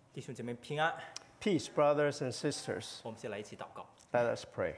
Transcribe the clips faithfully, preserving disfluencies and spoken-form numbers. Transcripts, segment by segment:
弟兄姐妹平安。 Peace, brothers and sisters. 我们先来一起祷告。 Let us pray.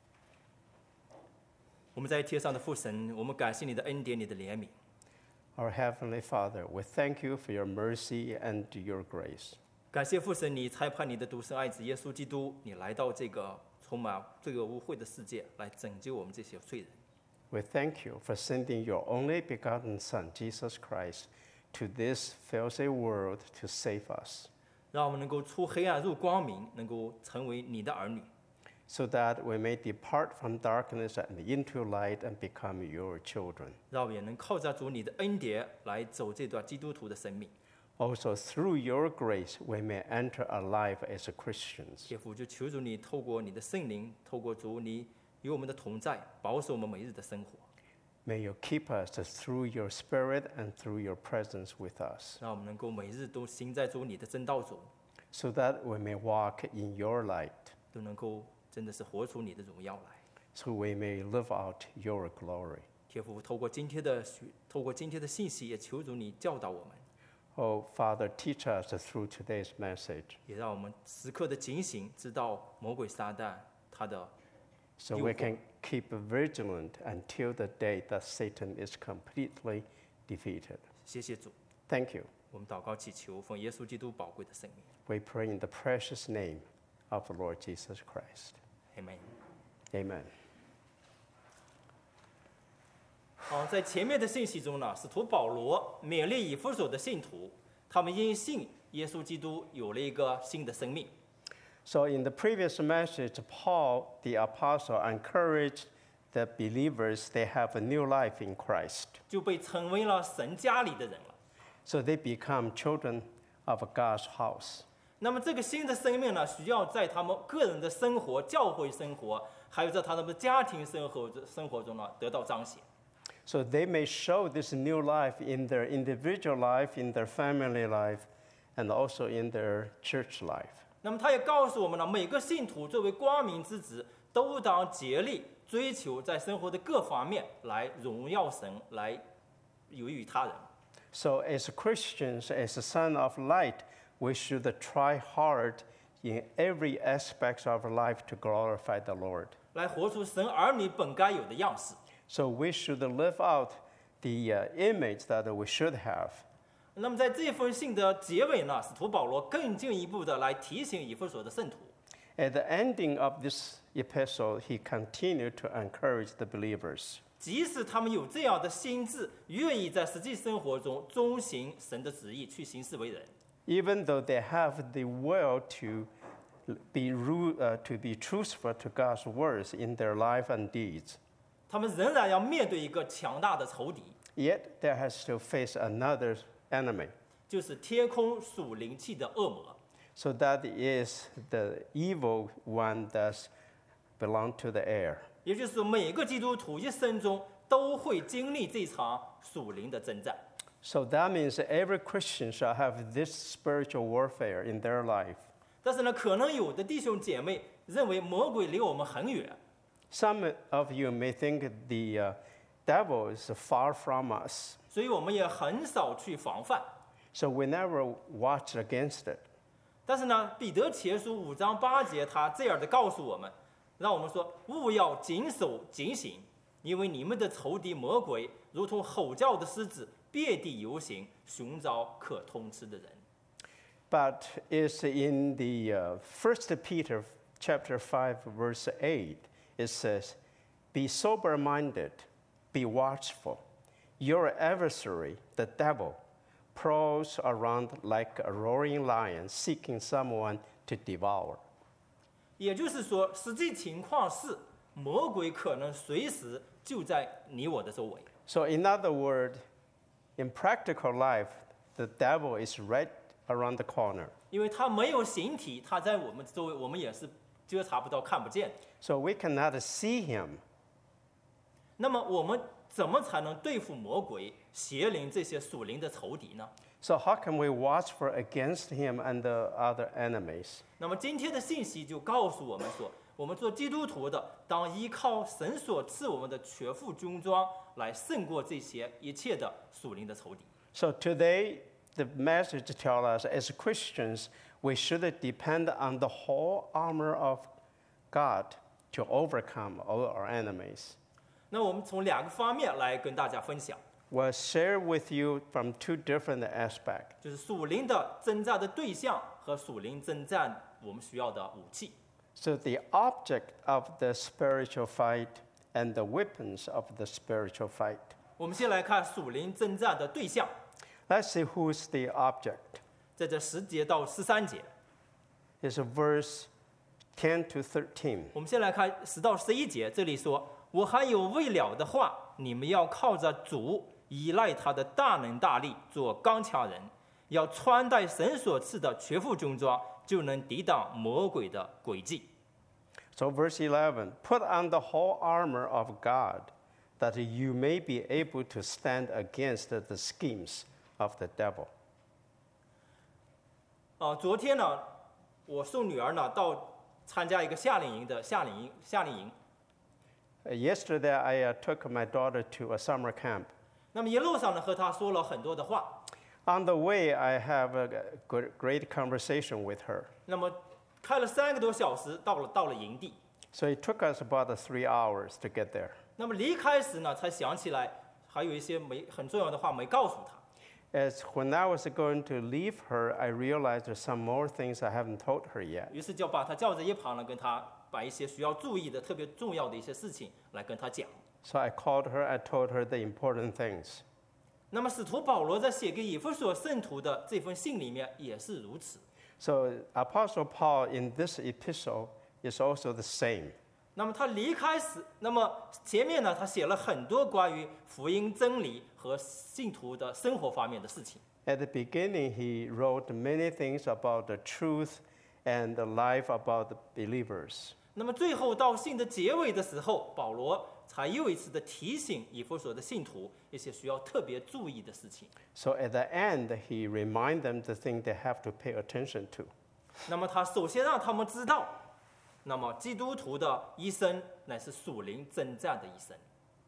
我们在天上的父神，我们感谢你的恩典，你的怜悯。 Our Heavenly Father, we thank you for your mercy and your grace. 感谢父神，你差派你的独生爱子耶稣基督，你来到这个充满罪恶污秽的世界，来拯救我们这些罪人。 We thank you for sending your only begotten Son, Jesus Christ, to this filthy world to save us, 让我们能够出黑暗入光明，能够成为你的儿女， so that we may depart from darkness and into light and become your children. 让我们也能靠着主你的恩典来走这段基督徒的生命。 Also, through your grace, we may enter alive as Christians. 天父，就求主你透过你的圣灵，透过主你与我们的同在，保守我们每日的生活。 May you keep us through your Spirit and through your presence with us, 让我们能够每日都行在主你的真道中， so that we may walk in your light, 都能够真的是活出你的荣耀来。 so we may live out your glory. 天父，透过今天的学，透过今天的信息，也求主你教导我们， Oh, Father, teach us through today's message, 也让我们时刻的警醒，知道魔鬼撒旦他的 so we can keep vigilant until the day that Satan is completely defeated. 谢谢主。 Thank you. 我们祷告祈求，奉耶稣基督宝贵的圣名 We pray in the precious name of the Lord Jesus Christ. ，Amen。 Amen. 好，在前面的信息中呢，使徒保罗勉励以弗所的信徒，他们因信耶稣基督有了一个新的生命。 So in the previous message, Paul, the apostle, encouraged the believers they have a new life in Christ. 就被成为了神家里的人了。 So they become children of God's house. 那么这个新的生命呢，需要在他们个人的生活、教会生活，还有在他们的家庭生活生活中呢，得到彰显。 So they may show this new life in their individual life, in their family life, and also in their church life. 那么他也告诉我们呢，每个信徒作为光明之子，都当竭力追求在生活的各方面来荣耀神，来有益于他人。 So as Christians, as a son of light, we should try hard in every aspect of our life to glorify the Lord. 来活出神儿女本该有的样式。 So we should live out the uh, image that we should have. 那么在这封信的结尾呢，使徒保罗更进一步的来提醒以弗所的圣徒， At the ending of this epistle, he continued to encourage the believers. 即使他们有这样的心智，愿意在实际生活中遵行神的旨意，去行事为人， Even though they have the will to be, ru- uh, to be truthful to God's words in their life and deeds, 他们仍然要面对一个强大的仇敌， yet they have to face another enemy. 就是天空属灵气的恶魔。 So that is the evil one that belongs to the air. 也就是说，每个基督徒一生中都会经历这场属灵的征战。 So that means that every Christian shall have this spiritual warfare in their life. 但是呢，可能有的弟兄姐妹认为魔鬼离我们很远， Some of you may think the uh, devil is far from us, 所以我们也很少去防范。 so we never watch against it. 但是呢，彼得前书五章八节，他这样的告诉我们，让我们说：勿要谨守警醒，因为你们的仇敌魔鬼如同吼叫的狮子，遍地游行，寻找可通吃的人。 But it's in the uh, First Peter chapter five, verse eight, it says, "Be sober-minded, be watchful. Your adversary, the devil, prowls around like a roaring lion, seeking someone to devour." 也就是说，实际情况是，魔鬼可能随时就在你我的周围。 So in other words, in practical life, the devil is right around the corner. 因为他没有形体，他在我们周围，我们也是觉察不到、看不见。 So we cannot see him. 那么我们怎么才能对付魔鬼、邪灵这些属灵的仇敌呢？ So how can we watch for against him and the other enemies? 那么今天的信息就告诉我们说，我们做基督徒的，当依靠神所赐我们的全副军装，来胜过这些一切的属灵的仇敌。 So today, the message tells us, as Christians, we should depend on the whole armor of God to overcome all our enemies. 那我们从两个方面来跟大家分享， We'll share with you from two different aspects. 就是属灵的征战的对象和属灵征战我们需要的武器。 So the object of the spiritual fight and the weapons of the spiritual fight. 我们先来看属灵征战的对象， Let's see who's the object. 在这十节到十三节， It's verse ten to thirteen. 我们先来看十到十一节，这里说：“我还有未了的话，你们要靠着主，依赖他的大能大力，做刚强人，要穿戴神所赐的全副军装，就能抵挡魔鬼的诡计。” So verse eleven, put on the whole armor of God, that you may be able to stand against the schemes of the devil. 啊、昨天呢，我送女儿呢到参加一个夏令营的夏令营夏令营。 Uh, Yesterday, I uh, took my daughter to a summer camp. 那么一路上呢，和她说了很多的话。 On the way, I have a good, great conversation with her. 那么开了三个多小时，到了到了营地。 So it took us about three hours to get there. 那么离开时呢，才想起来还有一些没很重要的话没告诉她。 As when I was going to leave her, I realized there's some more things I haven't told her yet. 于是就把她叫在一旁呢，跟她把一些需要注意的、特别重要的一些事情来跟她讲。 So I called her, I told her the important things. 那么使徒保罗在写给以弗所圣徒的这封信里面也是如此。 So Apostle Paul in this epistle is also the same. 那么他离开时，那么前面呢，他写了很多关于福音真理和信徒的生活方面的事情。 At the beginning, he wrote many things about the truth and the life about the believers. 那么最后到信的结尾的时候，保罗才又一次的提醒以弗所的信徒一些需要特别注意的事情。 So at the end, he reminds them the thing they have to pay attention to. 那么他首先让他们知道，那么基督徒的一生乃是属灵征战的一生。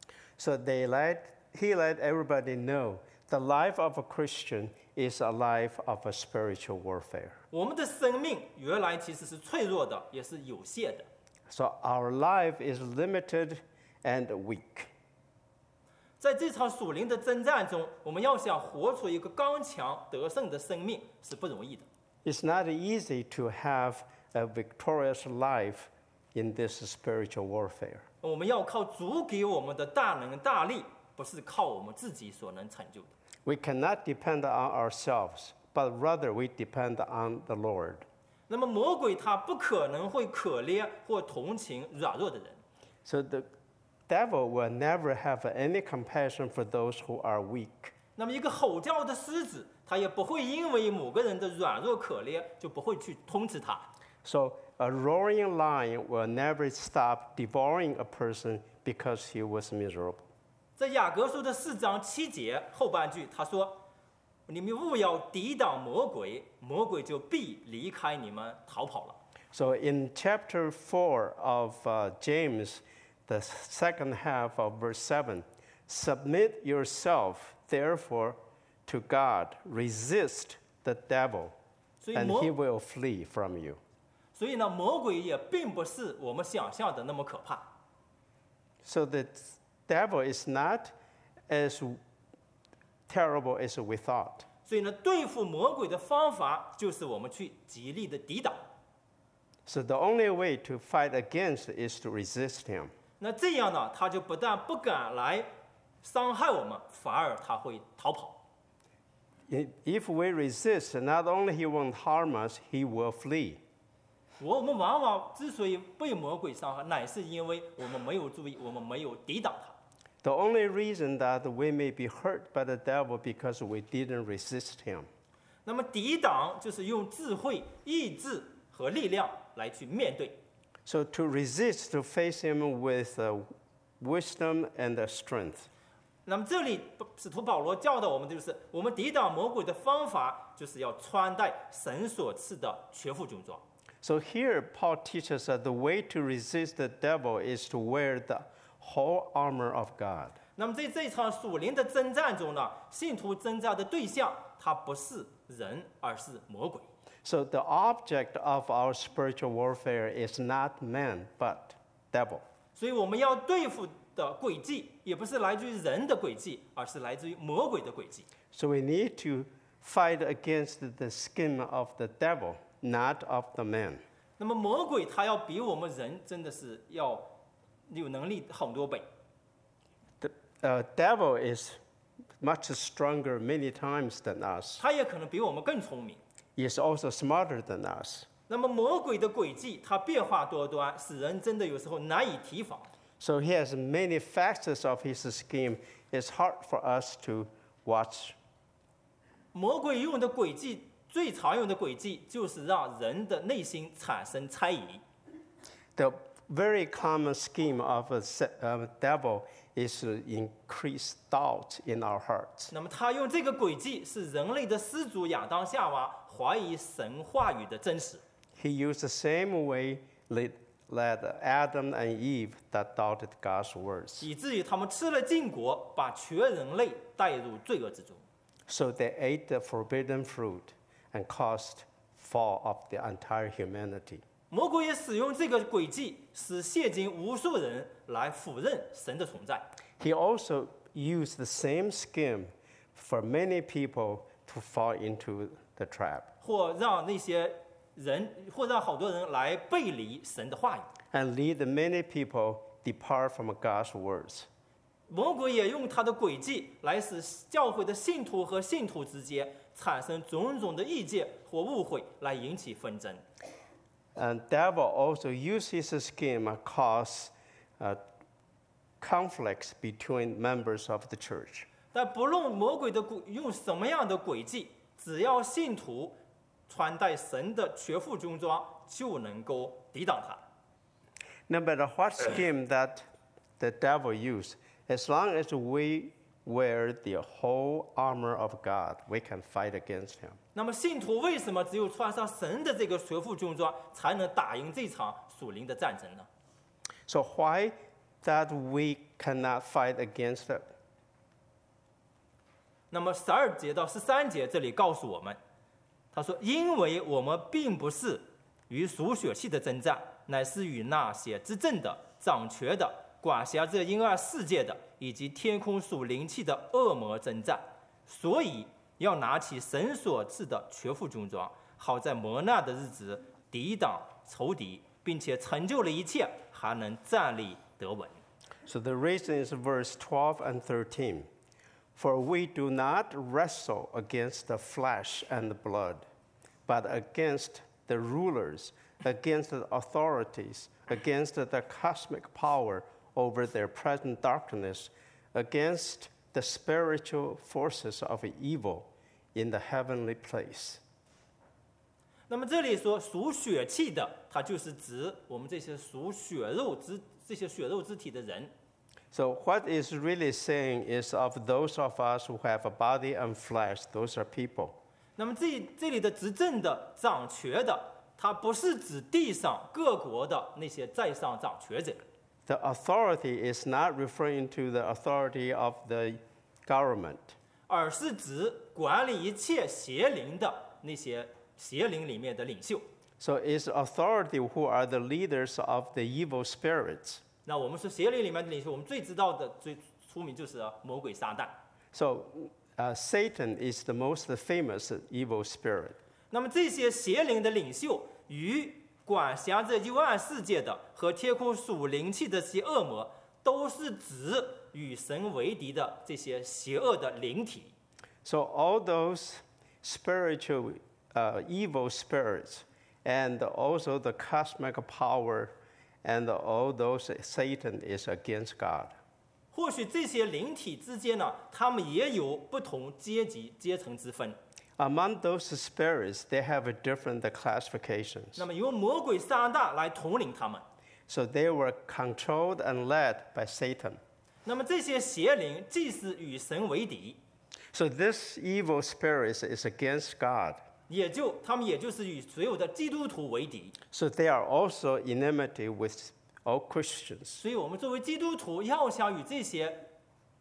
So they let, he let everybody know the life of a Christian is a life of a spiritual warfare. 我们的生命原来其实是脆弱的，也是有限的。 So our life is limited and weak. 在这场属灵的征战中，我们要想活出一个刚强得胜的生命是不容易的。 It's not easy to have a victorious life in this spiritual warfare. 我们要靠主给我们的大能大力，不是靠我们自己所能成就的。 We cannot depend on ourselves, but rather we depend on the Lord. 那么魔鬼他不可能会可怜或同情软弱的人， So the devil will never have any compassion for those who are weak. 那么一个吼叫的狮子，他也不会因为某个人的软弱可怜就不会去通知他。 So a roaring lion will never stop devouring a person because he was miserable. 在雅各书的四章七节后半句，他说：“你们务要抵挡魔鬼，魔鬼就必离开你们逃跑了。” So in chapter four of uh, James, the second half of verse seven, submit yourself, therefore, to God. Resist the devil, 所以 and 魔 he will flee from you. 所以呢，魔鬼也并不是我们想象的那么可怕。 So the devil is not as terrible as we thought. 所以呢，对付魔鬼的方法就是我们去极力的抵挡。 So the only way to fight against is to resist him. 那这样呢，他就不但不敢来伤害我们，反而他会逃跑。 I- If we resist, not only he won't harm us, he will flee. 我们往往之所以被魔鬼伤害，乃是因为我们没有注意，我们没有抵挡他。 The only reason that we may be hurt by the devil because we didn't resist him. 那么抵挡就是用智慧、意志和力量来去面对。 So to resist, to face him with uh, wisdom and uh, strength. 那么这里使徒保罗教导我们的就是，我们抵挡魔鬼的方法，就是要穿戴神所赐的全副军装。 So here, Paul teaches that the way to resist the devil is to wear the whole armor of God. 那么在这场属灵的征战中呢，信徒征战的对象，他不是人，而是魔鬼。 So the object of our spiritual warfare is not man, but devil. 所以我们要对付的诡计，也不是来自于人的诡计，而是来自于魔鬼的诡计。 So we need to fight against the scheme of the devil, not of the man. 那么魔鬼他要比我们人真的是要有能力很多倍。 The uh, devil is much stronger many times than us. 他也可能比我们更聪明。 He is also smarter than us. 那么魔鬼的诡计，它变化多端，使人真的有时候难以提防。 So he has many facets of his scheme. It's hard for us to watch. 魔鬼用的诡计，最常用的诡计就是让人的内心产生猜疑。 The very common scheme of a se- uh, devil is to increase doubt in our hearts. 那么他用这个诡计，是人类的始祖亚当夏娃怀疑神话语的真实。 He used the same way led, led Adam and Eve that doubted God's words. 以至于他们吃了禁果，把全人类带入罪恶之中。 So they ate the forbidden fruit and caused fall of the entire humanity. 魔鬼也使用这个诡计，使现今无数人来否认神的存在。 He also used the same scheme for many people to fall into the trap. 或让那些人，或让好多人来背离神的话语。 And lead many people depart from God's words. 魔鬼也用他的诡计来使教会的信徒和信徒之间产生种种的意见或误会，来引起纷争。 And devil also used his scheme to cause uh, conflicts between members of the church. 但不论魔鬼的诡用什么样的诡计，只要信徒穿戴神的全副军装，就能够抵挡他。 No matter what scheme that the devil used, as long as we wear the whole armor of God, we can fight against him. 那么信徒为什么只有穿上神的这个全副军装，才能打赢这场属灵的战争呢？ So why that we cannot fight against it? 那么十二节到十三节这里告诉我们，他说：“因为我们并不是与属血气的征战，乃是与那些执政的、掌权的、管辖这阴暗世界的，以及天空属灵气的恶魔征战。所以要拿起神所赐的全副军装，好在磨难的日子抵挡仇敌，并且成就了一切，还能站立得稳。” So the reason is verse twelve and thirteen. For we do not wrestle against the flesh and the blood, but against the rulers, against the authorities, against the cosmic power over their present darkness, against the spiritual forces of evil in the heavenly place. 那么这里说属血气的，它就是指我们这些属血肉之这些血肉之体的人。 So what is really saying is of those of us who have a body and flesh, those are people. 那么这这里的执政的、掌权的，它不是指地上各国的那些在上掌权者。 The authority is not referring to the authority of the government. 而是指管理一切邪灵的那些邪灵里面的领袖。 So it's authority who are the leaders of the evil spirits. 那我们说邪灵里面的领袖，我们最知道的、最出名就是魔鬼撒旦。 So uh, Satan is the most famous evil spirit. 那么这些邪灵的领袖与管辖着幽暗世界的和天空属灵气的这些恶魔，都是指与神为敌的这些邪恶的灵体。 So all those spiritual uh, evil spirits and also the cosmic power and all those Satan is against God. 或许这些灵体之间呢，他们也有不同阶级、阶层之分。 Among those spirits, they have different classifications. 那么由魔鬼撒旦来统领他们。 So they were controlled and led by Satan. 那么这些邪灵既是与神为敌， So this evil spirit is against God. 也就他们也就是与所有的基督徒为敌。 So they are also enmity with all Christians. 所以我们作为基督徒，要想与这些恶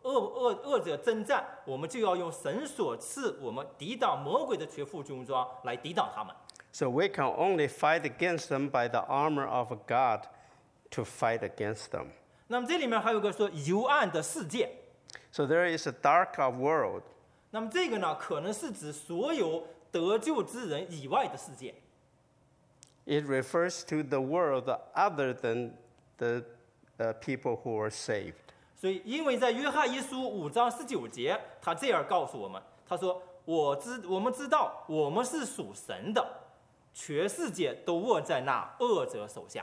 恶恶恶者征战，我们就要用神所赐我们抵挡魔鬼的全副军装来抵挡他们。 So we can only fight against them by the armor of God to fight against them. 那么这里面还有个说幽暗的世界， So there is a dark world. 那么这个呢，可能是指所有得救之人以外的世界。 It refers to the world other than the uh, people who are saved. 所以，因为在约翰一书五章十九节，他这样告诉我们，他说：“我知我们知道，我们是属神的，全世界都握在那恶者手下。”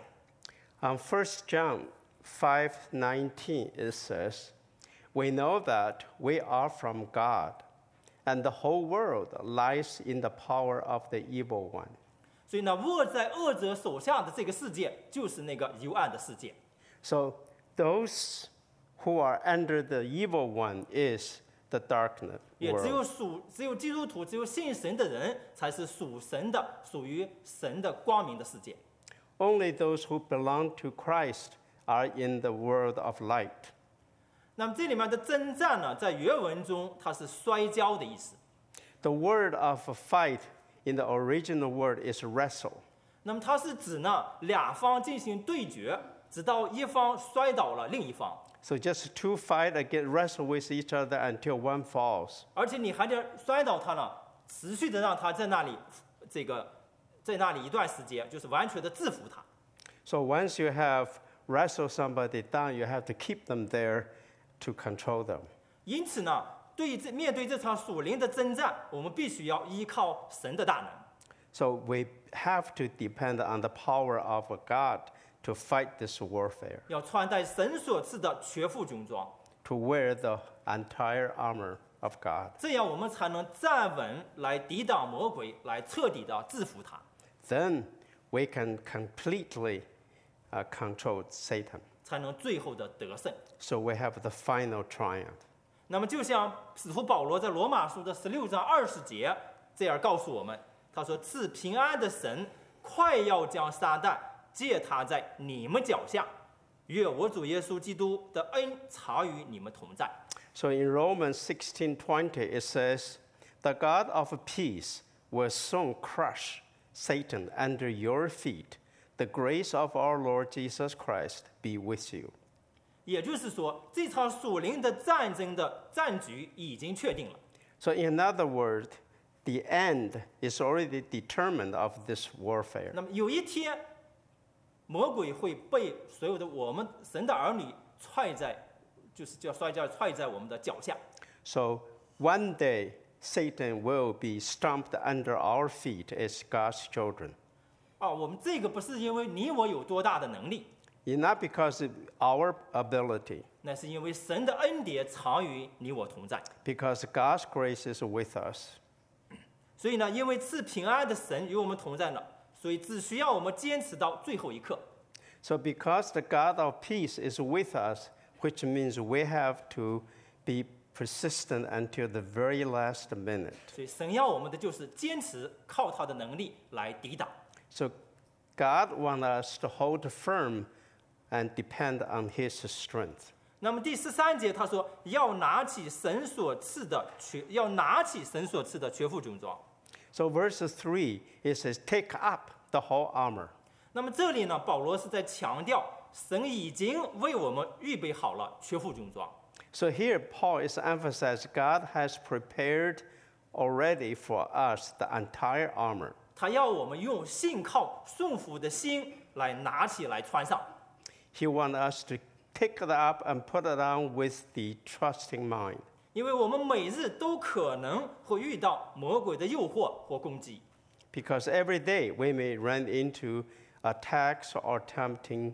On First John five nineteen, it says, "We know that we are from God, and the whole world lies in the power of the evil one." 所以呢，握在恶者手下的这个世界，就是那个幽暗的世界。 So those who are under the evil one is the darkness 也只有 world. 属只有基督徒，只有信神的人，才是属神的，属于神的光明的世界。 Only those who belong to Christ are in the world of light. 那么这里面的征战呢，在原文中它是摔跤的意思。 The word of fight in the original word is wrestle. 那么它是指呢两方进行对决，直到一方摔倒了另一方， So just two fight against wrestle with each other until one falls. 而且你还得摔倒他呢，持续的让他在那里这个在那里一段时间，就是完全的制服他。 So once you have wrestled somebody down, you have to keep them there to control them. 因此呢，对于这面对这场属灵的征战，我们必须要依靠神的大能。 So we have to depend on the power of God to fight this warfare, 要穿戴神所赐的全副军装， to wear the entire armor of God. 这样我们才能站稳来抵挡魔鬼，来彻底的制服他， Then we can completely uh, control Satan. 才能最后的得胜。 So we have the final triumph. 那么，就像使徒保罗在罗马书的十六章二十节这样告诉我们，他说：“赐平安的神，快要将撒旦借他在你们脚下，愿我主耶稣基督的恩常与你们同在。” So in Romans sixteen twenty, it says, "The God of peace will soon crush Satan under your feet. The grace of our Lord Jesus Christ be with you." 也就是说，这场属灵的战争的战局已经确定了。 So in other words, the end is already determined of this warfare. 那么有一天，魔鬼会被所有的我们神的儿女踹在，就是叫摔跤踹在我们的脚下。 So one day, Satan will be stomped under our feet as God's children. 啊，我们这个不是因为你我有多大的能力， It's not because of our ability, 那是因为神的恩典常与你我同在。 because God's grace is with us. 所以呢，因为赐平安的神与我们同在呢，所以只需要我们坚持到最后一刻。 So because the God of peace is with us, which means we have to be persistent until the very last minute. 所以神要我们的就是坚持，靠他的能力来抵挡。 So God wants us to hold firm and depend on His strength. 那么第十三节他说，要拿起神所赐的全，要拿起神所赐的全副军装。 So verse three, it says, "Take up the whole armor." 那么这里呢，保罗是在强调，神已经为我们预备好了全副军装。 So here Paul is emphasizing God has prepared already for us the entire armor. 他要我们用信靠顺服的心来拿起来穿上。 He wants us to take it up and put it on with the trusting mind. 因为我们每日都可能会遇到魔鬼的诱惑或攻击， Because every day we may run into attacks or tempting,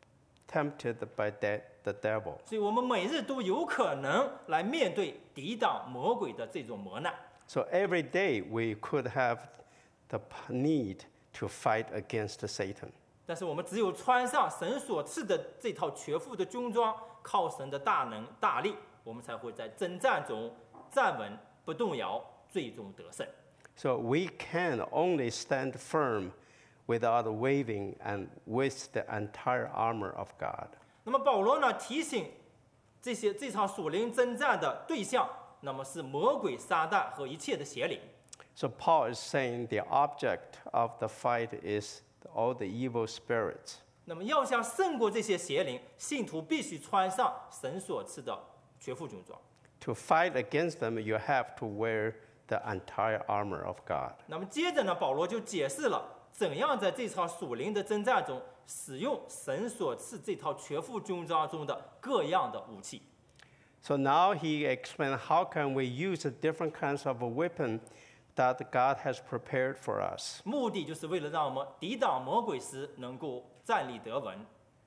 tempted by the, the devil. 所以我们每日都有可能来面对抵挡魔鬼的这种磨难。 So every day we could have the p- need to fight against Satan. 但是我们只有穿上神所赐的这套全副的军装，靠神的大能大力，我们才会在征战中站稳不动摇，最终得胜。 So we can only stand firm without wavering and with the entire armor of God. 那么保罗呢提醒这些这场属灵征战的对象，那么是魔鬼、撒旦和一切的邪灵。 So Paul is saying the object of the fight is all the evil spirits. 那么要想胜过这些邪灵，信徒必须穿上神所赐的全副军装。 To fight against them, you have to wear the entire armor of God. 那么接着呢，保罗就解释了怎样在这场属灵的征战中使用神所赐这套全副军装中的各样的武器。 So now he explained how can we use the different kinds of a weapon that God has prepared for us, 目的就是为了让我们抵挡魔鬼时能够站立得稳，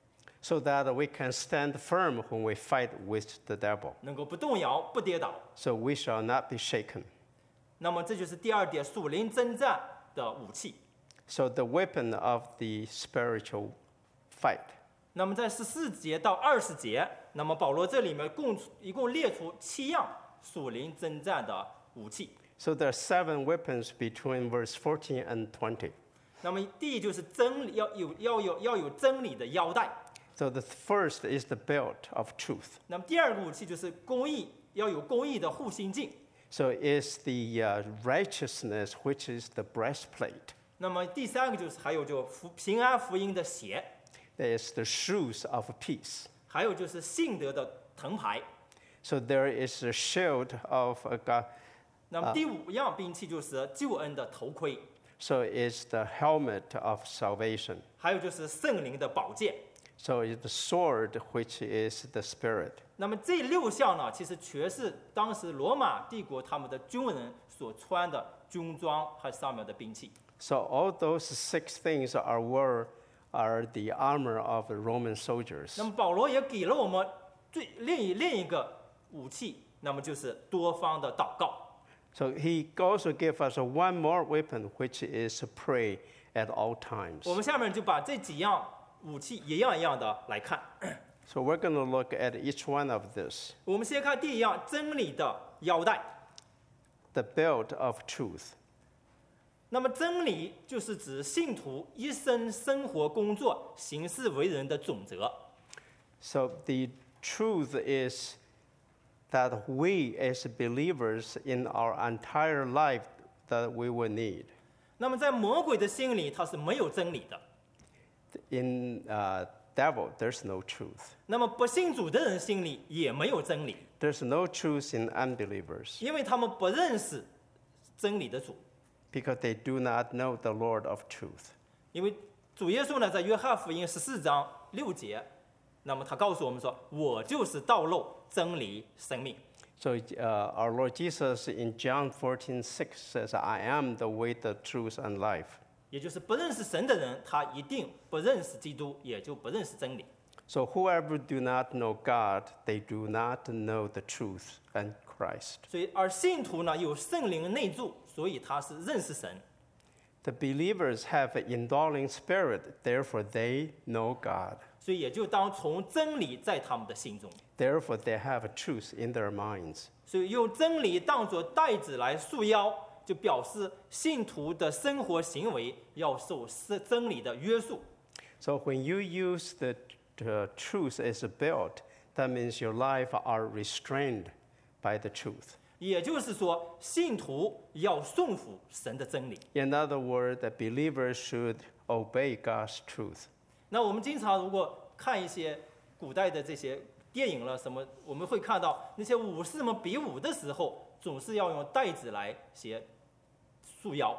so that we can stand firm when we fight with the devil. 能够不动摇、不跌倒。 So we shall not be shaken. 那么这就是第二点，属灵征战的武器。 So the weapon of the spiritual fight. 那么在十四节到二十节，那么保罗这里面共一共列出七样属灵征战的武器。 So there are seven weapons between verse fourteen and twenty. 那么第一就是真理，要有要有要有真理的腰带。 So the first is the belt of truth. 那么第二个武器就是公义，要有公义的护心镜。 So it's the uh, righteousness, which is the breastplate. 那么第三个就是还有就福平安福音的鞋， There is the shoes of peace. 还有就是信德的藤牌。 So there is a shield of a God. 那么第五样兵器就是救恩的头盔， So it's the helmet of salvation. 还有就是圣灵的宝剑。 So it's the sword, which is the spirit. 那么这六项呢，其实全是当时罗马帝国他们的军人所穿的军装和上面的兵器。 So all those six things are were are the armor of the Roman soldiers. 那么保罗也给了我们最另一另一个武器，那么就是多方的祷告。 So he also gave us a one more weapon, which is to pray at all times. 我们下面就把这几样武器一样一样的来看。 So we're going to look at each one of this. 我们先看第一样，真理的腰带。 The belt of truth. 那么真理就是指信徒一生生活、工作、行事为人的准则。 So the truth is that we as believers in our entire life that we will need. 那么在魔鬼的心里，他是没有真理的。 In uh, devil, there's no truth. 那么不信主的人心里也没有真理， There's no truth in unbelievers 因为他们不认识真理的主。 because they do not know the Lord of truth. 因为主耶稣呢，在约翰福音十四章六节，那么他告诉我们说：“我就是道路、真理、生命。” So uh, our Lord Jesus in John fourteen six says, I am the way, the truth, and life. 也就是不认识神的人，他一定不认识基督，也就不认识真理。 So whoever do not know God, they do not know the truth and Christ. 所以，而信徒呢有圣灵内住，所以他是认识神。 The believers have an indwelling spirit, therefore they know God. 所以也就当从真理在他们的心中。 Therefore they have a truth in their minds. 所以用真理当作带子来束腰，就表示信徒的生活行为要受真理的约束。 So when you use the, the truth as a belt, that means your life are restrained by the truth. 也就是说，信徒要顺服神的真理。 In other words, the believers should obey God's truth. 那我们经常如果看一些古代的这些电影了什么，我们会看到那些武士们比武的时候，总是要用带子来写束腰。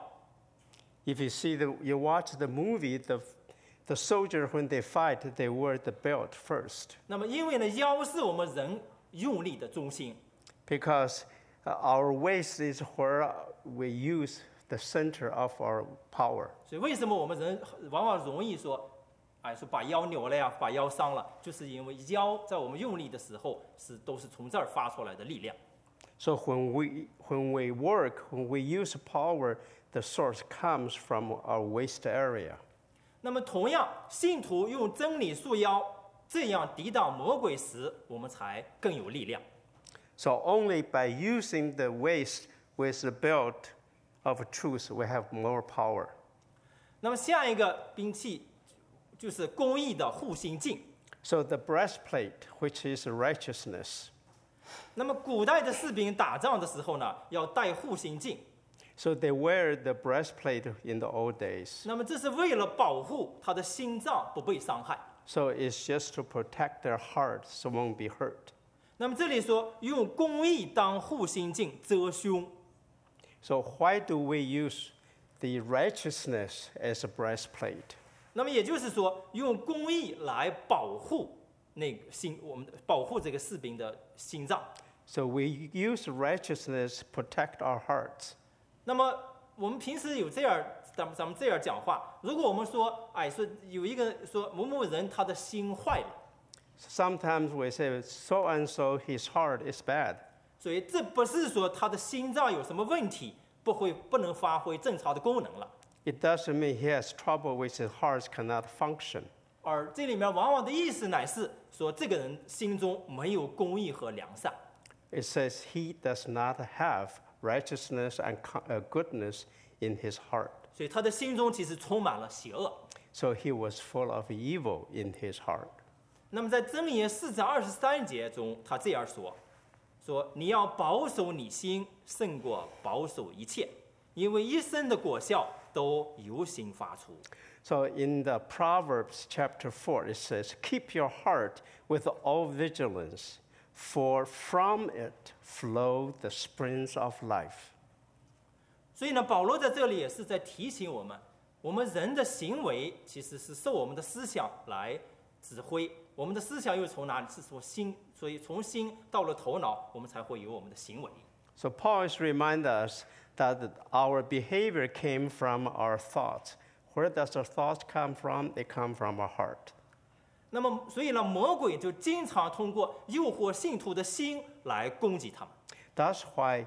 If you see the, you watch the movie, the, the soldier when they fight, they wear the belt first 那么因为呢，腰是我们人用力的中心， because uh, our waist is where we use the center of our power. 所以为什么我们人往往容易说，哎，说把腰扭了呀，把腰伤了，就是因为腰在我们用力的时候是都是从这儿发出来的力量。 So when we, when we work, when we use power, the source comes from our waist area. 那么同样，信徒用真理束腰，这样抵挡魔鬼时，我们才更有力量。 So only by using the waist with the belt of truth, we have more power. 那么下一个兵器就是公义的护心镜。 So the breastplate, which is righteousness. 那么古代的士兵打仗的时候呢，要戴护心镜。 So they wear the breastplate in the old days. 那么这是为了保护他的心脏不被伤害。 So it's just to protect their heart so won't be hurt. 那么这里说用公义当护心镜遮胸。 So why do we use the righteousness as a breastplate? 那么也就是说，用公义来保护那个心，我们保护这个士兵的心脏。 So we use righteousness protect our hearts. 那么我们平时有这样，咱们咱们这样讲话，如果我们说，哎，说有一个说某某人他的心坏了， Sometimes we say so and so his heart is bad. 所以这不是说他的心脏有什么问题，不会不能发挥正常的功能了。 It doesn't mean he has trouble with his heart cannot function. 而这里面往往的意思乃是说，这个人心中没有公义和良善。 It says he does not have righteousness and co- uh, goodness in his heart. 所以他的心中其实充满了邪恶。 So he was full of evil in his heart. 那么在箴言四章二十三节中，他这样说：说你要保守你心，胜过保守一切，因为一生的果效都由心发出。 So in the Proverbs chapter four, it says, keep your heart with all vigilance, for from it flow the springs of life. 所以呢，保罗在这里也是在提醒我们，我们人的行为其实是受我们的思想来指挥，我们的思想又从哪里？是从心，所以从心到了头脑，我们才会有我们的行为。 So Paul is reminding us that our behavior came from our thoughts. Where does our thoughts come from? They come from our heart. 那么，所以呢，魔鬼就经常通过诱惑信徒的心来攻击他们。 That's why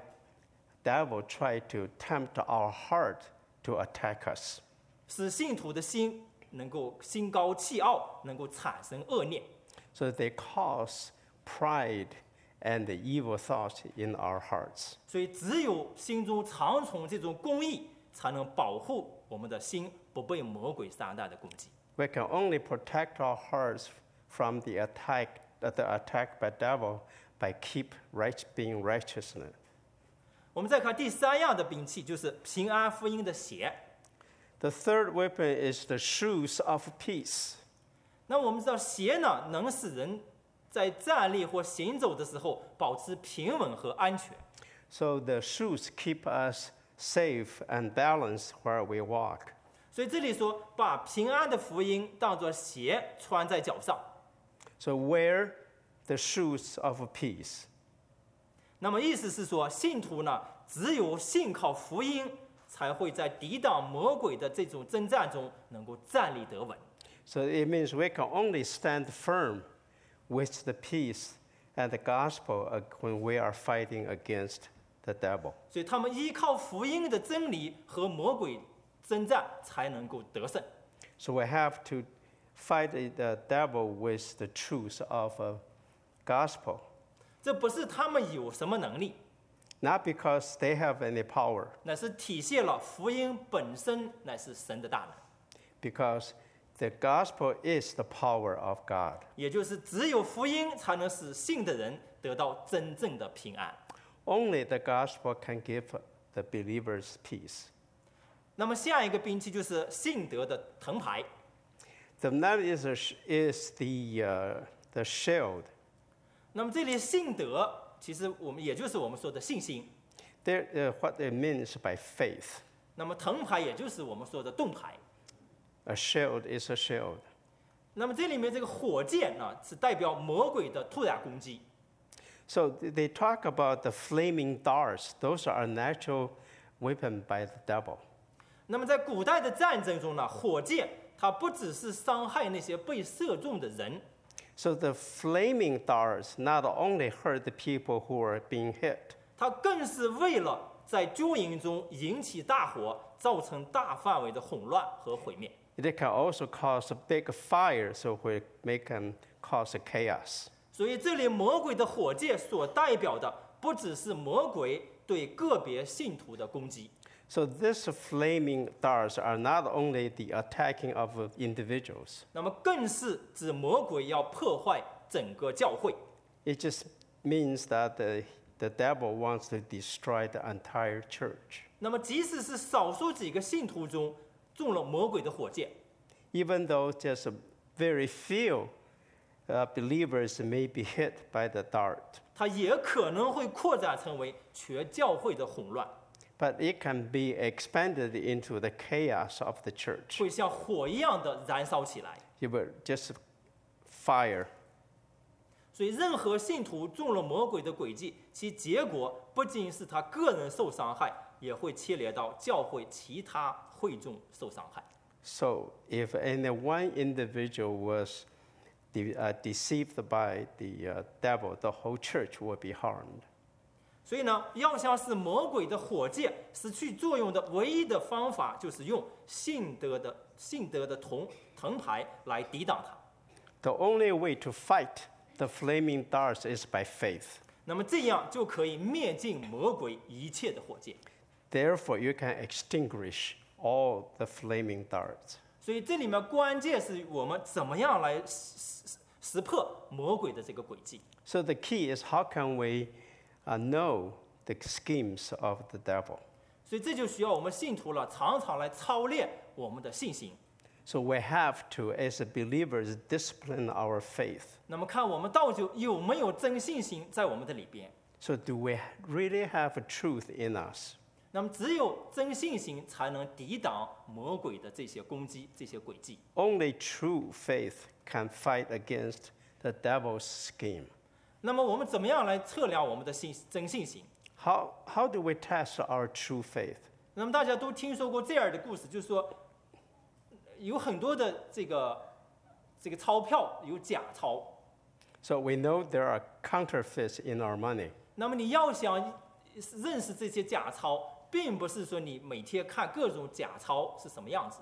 devil tried to tempt our heart to attack us. 使信徒的心能够心高气傲，能够产生恶念。 So they cause pride and the evil thoughts in our hearts. 所以，只有心中常存这种公义，才能保护我们的心不被魔鬼撒旦的攻击。 We can only protect our hearts from the attack, the attack by devil by keep right, being righteous. 我们再看第三样的兵器，就是平安福音的鞋。 The third weapon is the shoes of peace. 那我们知道，鞋呢能使人在站立或行走的时候保持平稳和安全。 So the shoes keep us safe and balanced where we walk. 所以这里说，把平安的福音当作鞋穿在脚上。 So wear the shoes of peace. 那么意思是说，信徒呢，只有信靠福音，才会在抵挡魔鬼的这种征战中能够站立得稳。 So it means we can only stand firm with the peace and the gospel uh, when we are fighting against the devil. 所以他们依靠福音的真理和魔鬼征战，才能够得胜。 So we have to fight the devil with the truth of a gospel, 这不是他们有什么能力， not because they have any power, 乃是体现了福音本身乃是神的大能。 because the gospel is the power of God. 也就是只有福音才能使信的人得到真正的平安。 Only the gospel can give the believers peace. 那么下一个兵器就是信德的藤牌。 The next is, a sh- is the, uh, the shield. 那么这里信德，其实我们也就是我们说的信心。 There, uh, what it means by faith. 那么藤牌也就是我们说的盾牌。 A shield is a shield. 那么这里面这个火箭呢，是代表魔鬼的突然攻击。 So th- they talk about the flaming darts. Those are a natural weapon by the devil. 那么在古代的战争中呢，火箭它不只是伤害那些被射中的人， So the flaming darts not only hurt the people who are being hit, 它更是为了在军营中引起大火，造成大范围的混乱和毁灭。 it can also cause a big fire, so it may can cause a chaos. 所以这里魔鬼的火箭所代表的，不只是魔鬼对个别信徒的攻击。 So these flaming darts are not only the attacking of individuals. 那么更是指魔鬼要破坏整个教会。 It just means that the, the devil wants to destroy the entire church. 那么即使是少数几个信徒中中了魔鬼的火箭， Even though just very few uh, believers may be hit by the dart, 它也可能会扩展成为全教会的混乱， but it can be expanded into the chaos of the church. 会像火一样的燃烧起来。 It will just fire. 所以，任何信徒中了魔鬼的诡计，其结果不仅是他个人受伤害，也会牵连到教会其他会众受伤害。 So if any one individual was de- uh, deceived by the uh, devil, the whole church will be harmed. 所以呢，要想使魔鬼的火箭失去作用的唯一的方法，就是用信德的信德的铜藤牌来抵挡它。 The only way to fight the flaming darts is by faith. 那么这样就可以灭尽魔鬼一切的火箭。 Therefore, you can extinguish all the flaming darts. 所以这里面关键是我们怎么样来识识识破魔鬼的这个诡计。 So the key is how can we uh, know the schemes of the devil? 所以这就需要我们信徒了，常常来操练我们的信心。 So we have to, as believers, discipline our faith. 那么看我们到底有没有真信心在我们的里边。 So do we really have a truth in us? 那么只有真信心才能抵挡魔鬼的这些攻击、这些诡计。 Only true faith can fight against the devil's scheme. 那么我们怎么样来测量我们的信真信心？ How, how do we test our true faith? 那么大家都听说过这样的故事，就是说有很多的这个这个钞票有假钞。 So we know there are counterfeits in our money. 那么你要想认识这些假钞，并不是说你每天看各种假钞是什么样子。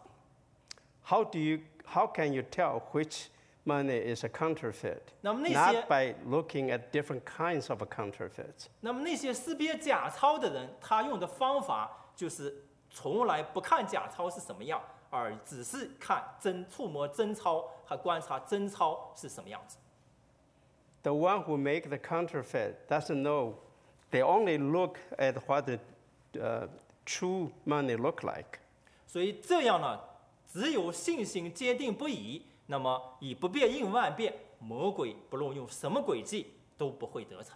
How do you, how can you tell which money is a counterfeit? 那么那些 Not by looking at different kinds of counterfeits. 那么那些识别假钞的人，他用的方法就是从来不看假钞是什么样，而只是看真触摸真钞和观察真钞是什么样子。 The one who make the counterfeit doesn't know. They only look at what the uh, true money look like. 所以这样呢，只有信心坚定不移，那么以不变应万变，魔鬼不论用什么诡计都不会得逞。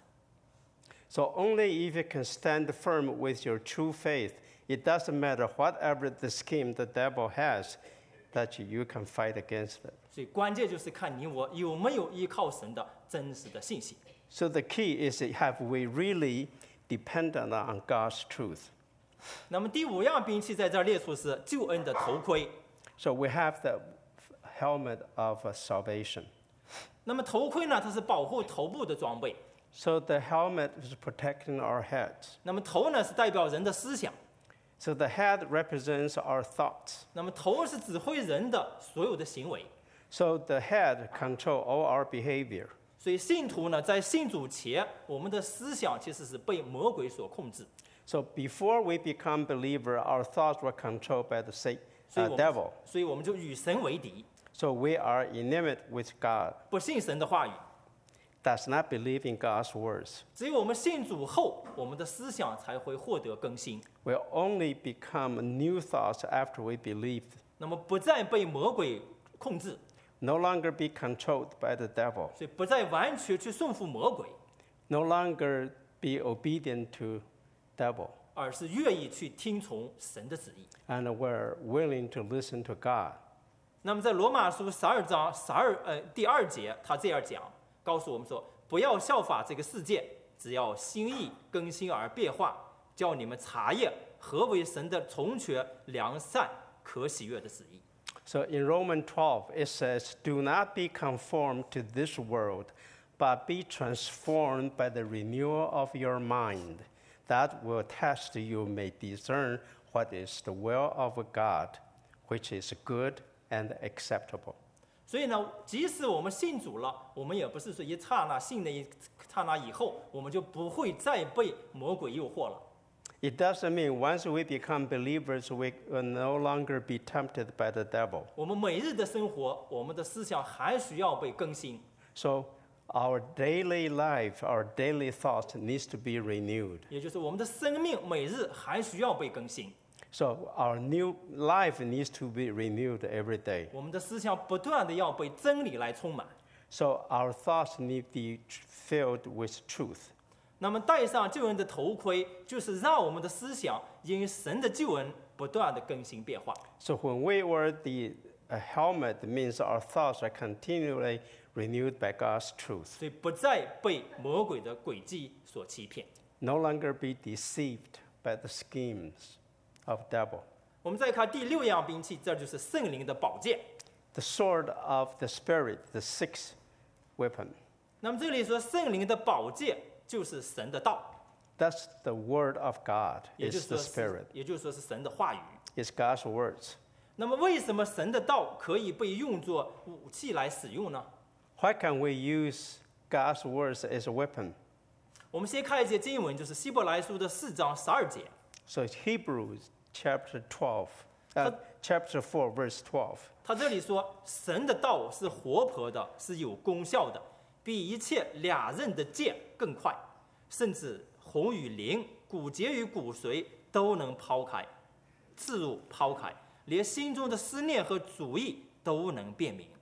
So only if you can stand firm with your true faith, it doesn't matter whatever the scheme the devil has, that you, you can fight against it. 所以关键就是看你我有没有依靠神的真实的信心。 So the key is have we really dependent on God's truth? 那么第五样兵器在这儿列出是救恩的头盔。 So we have the helmet of uh, salvation. 那么头盔呢，它是保护头部的装备。 So the helmet is protecting our heads. 那么头呢是代表人的思想， So the head represents our thoughts. 那么头是指挥人的所有的行为。 So the head control all our behavior. 所以信徒呢，在信主前，我们的思想其实是被魔鬼所控制。 So before we become believer, our thoughts were controlled by the Satan, 所以 uh, 我 devil. 们，所以我们就与神为敌， So we are enmity with God. 不信神的话语。 Does not believe in God's words. 只有我们信主后，我们的思想才会获得更新， Will only become new thoughts after we believe. 那么不再被魔鬼控制， No longer be controlled by the devil. 所以不再完全去顺服魔鬼， No longer be obedient to devil. 而是愿意去听从神的旨意。 And we're willing to listen to God. 那么在罗马书十二章十二呃第二节，他这样讲，告诉我们说，不要效法这个世界，只要心意更新而变化，叫你们查验何为神的从全、良善、可喜悦的旨意。 So in Romans twelve, it says, Do not be conformed to this world, but be transformed by the renewal of your mind. That will test you may discern what is the will of God, which is good and acceptable. 所以呢，即使我们信主了，我们也不是说一刹那信的一刹那以后，我们就不会再被魔鬼诱惑了。 It doesn't mean once we become believers, we will no longer be tempted by the devil. 我们每日的生活，我们的思想还需要被更新。 So our daily life, our daily thought needs to be renewed. 也就是我们的生命每日还需要被更新， So our new life needs to be renewed every day. 我们的思想不断的要被真理来充满。 So our thoughts need to be filled with truth. 那么戴上救恩的头盔，就是让我们的思想因神的救恩不断的更新变化。 So when we wear the uh, helmet, it means our thoughts are continually renewed by God's truth. 所以不再被魔鬼的诡计所欺骗。 No longer be deceived by the schemes of devil. 我们再看第六样兵器，这就是圣灵的宝剑。 The sword of the Spirit, the sixth weapon. 那么这里说圣灵的宝剑就是神的道， That's the word of God, 也就 is 是 the 说是 Spirit. 也就是说是神的话语。 It's God's words. 那么为什么神的道可以被用作武器来使用呢？ Why can't we use God's words as a weapon? 我们先看一节经文，就是希伯来书的四章十二节。 So it's Hebrews chapter twelve, uh, chapter four, verse twelve. 他这里说，神的道是活泼的，是有功效的，比一切俩刃的剑更快，甚至魂与灵、骨节与骨髓都能抛开、刺入、抛开，连心中的思念和主意都能辨明。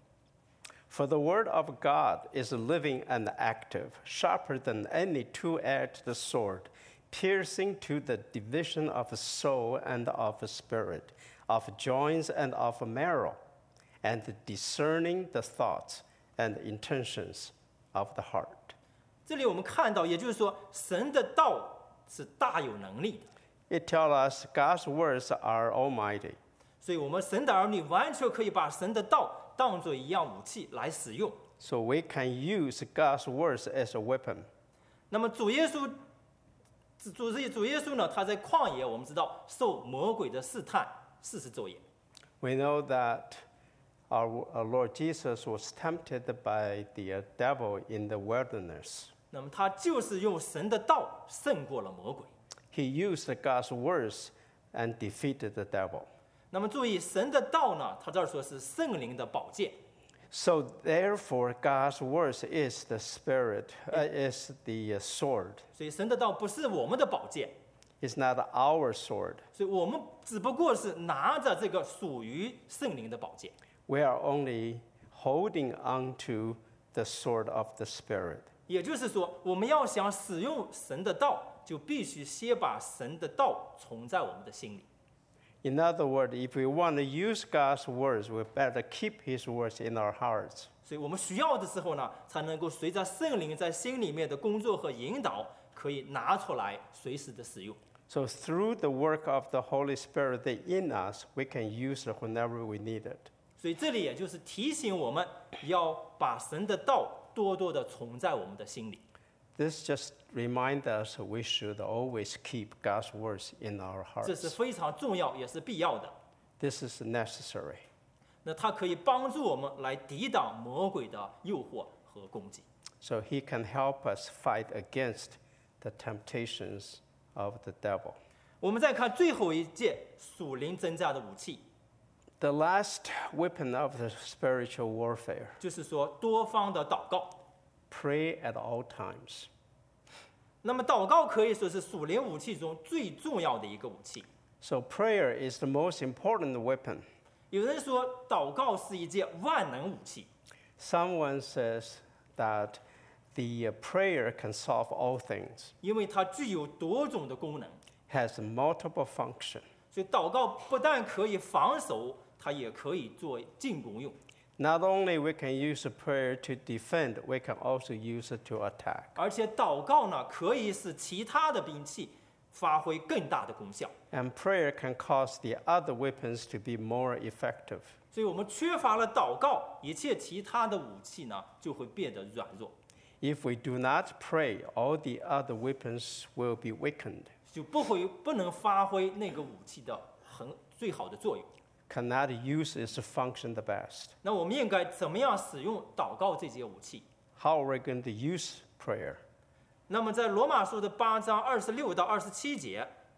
For the word of God is living and active, sharper than any two-edged sword, piercing to the division of soul and of spirit, of joints and of marrow, and discerning the thoughts and intentions of the heart. 这里我们看到，也就是说，神的道是大有能力的， It tells us God's words are almighty. 所以我们神的儿女完全可以把神的道当作一样武器来使用。 So we can use God's words as a weapon. 那么主耶稣，主主主耶稣呢？他在旷野，我们知道受魔鬼的试探四十昼夜。 We know that our, our Lord Jesus was tempted by the devil in the wilderness. 那么他就是用神的道胜过了魔鬼。 He used God's words and defeated the devil. 那么注意，神的道呢？他这儿说是圣灵的宝剑。 So therefore, God's words is the spirit, uh, is the uh, sword. 所以神的道不是我们的宝剑， It's not our sword. 所以我们只不过是拿着这个属于圣灵的宝剑。 We are only holding on to the sword of the spirit. 也就是说，我们要想使用神的道，就必须先把神的道存在我们的心里。 In other words, if we want to use God's words, we better keep His words in our hearts. 所以我们需要的时候呢，才能够随着圣灵在心里面的工作和引导，可以拿出来随时的使用。 So through the work of the Holy Spirit in us, we can use it whenever we need it. 所以这里也就是提醒我们要把神的道多多的存在我们的心里。 This just reminds us we should always keep God's words in our 这是 hearts. 非常重要，也是必要的。 This is necessary. 那它可以帮助我们来抵挡魔鬼的诱惑和攻击。 So He can help us fight against the temptations of the devil. 我们再看最后一件属灵征战的武器， The last weapon of the spiritual warfare, 就是说多方的祷告。 pray at all times. 那么祷告可以说是属灵武器中最重要的一个武器。 So prayer is the most important weapon. 有人说祷告是一件万能武器， Someone says that the uh, prayer can solve all things, 因为它具有多种的功能。 has multiple function. 所以祷告不但可以防守，它也可以做进攻用。 Not only we can use prayer to defend, we can also use it to attack. 而且祷告呢，可以使其他的兵器发挥更大的功效。 And prayer can cause the other weapons to be more effective. 所以我们缺乏了祷告，一切其他的武器呢就会变得软弱， If we do not pray, all the other weapons will be weakened, 就不会不能发挥那个武器的很最好的作用。 cannot use its function the best. 那我们应该怎么样使用祷告这些武器？ How are we going to use prayer? 那么在罗马书的八章二十六到二十七节，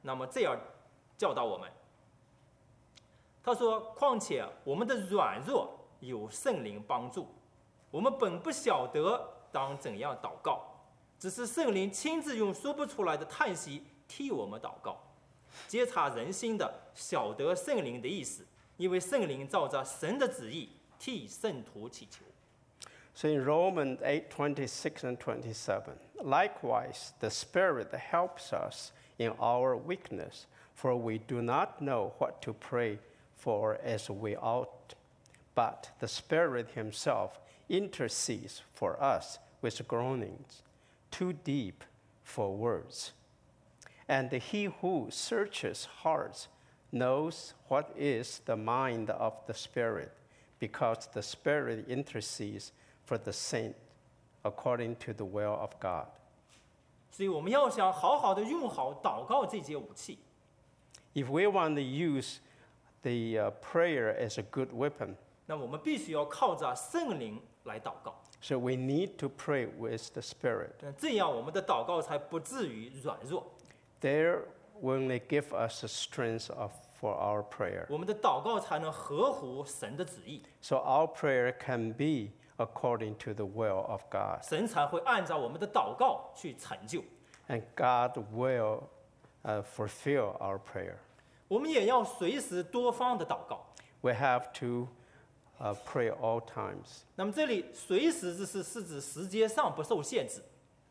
那么这样教导我们，他说：“况且我们的软弱有圣灵帮助，我们本不晓得当怎样祷告，只是圣灵亲自用说不出来的叹息替我们祷告。揭察人心的，晓得圣灵的意思，因为圣灵照着神的旨意替圣徒祈求。” So in Romans eight twenty-six and twenty-seven, likewise, the Spirit helps us in our weakness, for we do not know what to pray for as we ought. But the Spirit Himself intercedes for us with groanings too deep for words. And He who searches hearts knows what is the mind of the Spirit, because the Spirit intercedes for the saint according to the will of God. 所以我们要想好好的用好祷告这节武器。 If we want to use the uh, prayer as a good weapon, 那我们必须要靠着圣灵来祷告。 so we need to pray with the Spirit. 这样我们的祷告才不至于软弱。 There will give us the strength of, for our prayer. 我们的祷告才能合乎神的旨意。 So our prayer can be according to the will of God. 神才会按照我们的祷告去成就。 And God will uh, fulfill our prayer. 我们也要随时多方的祷告。 We have to uh, pray all times. 那么这里随时这是是指时间上不受限制。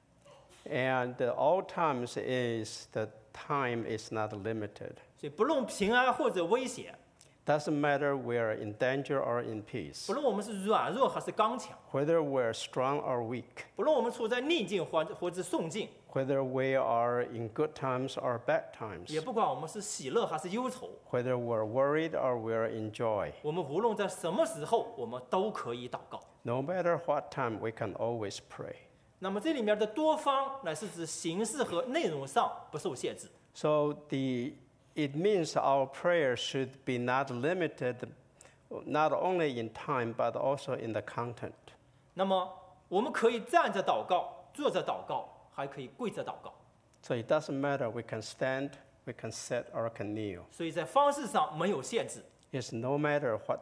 And uh, all times is the time is not limited. 所以不论平安或者危险， Doesn't matter we are in danger or in peace. 不论我们是软弱还是刚强， Whether we're strong or weak. 不论我们处在逆境或或者顺境， Whether we are in good times or bad times. 也不管我们是喜乐还是忧愁， Whether we're worried or we're in joy. 我们无论在什么时候，我们都可以祷告。 No matter what time, we can always pray. 那么这里面的多方乃是指形式和内容上不受限制。 So the it means our prayer should be not limited, not only in time, but also in the content. 那么我们可以站着祷告，坐着祷告，还可以跪着祷告。 So it doesn't matter, we can stand, we can sit, or can kneel. 所以在方式上没有限制。 It's no matter what